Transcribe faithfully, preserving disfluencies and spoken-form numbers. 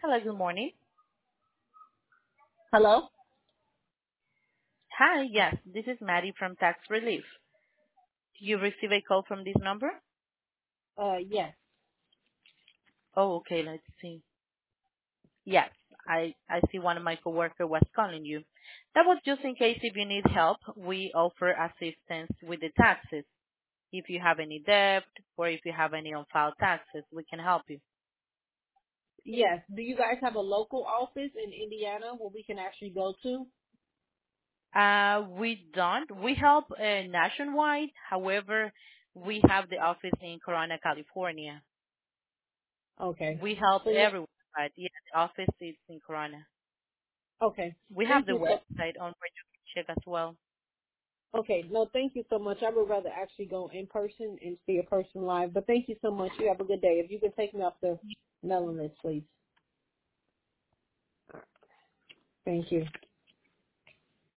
Hello, good morning. Hello? Hi, yes, this is Maddie from Tax Relief. You receive a call from this number? Uh, yes. Oh, okay, let's see. Yes, I, I see one of my coworker was calling you. That was just in case if you need help, we offer assistance with the taxes. If you have any debt or if you have any unfiled taxes, we can help you. Yes. Do you guys have a local office in Indiana where we can actually go to? Uh, we don't. We help uh, nationwide. However, we have the office in Corona, California. Okay. We help So yeah. everyone, but yeah, the office is in Corona. Okay. We have Thank the you so. website on where you can check as well. Okay. No, thank you so much. I would rather actually go in person and see a person live. But thank you so much. You have a good day. If you can take me off the mailing list, please. Thank you.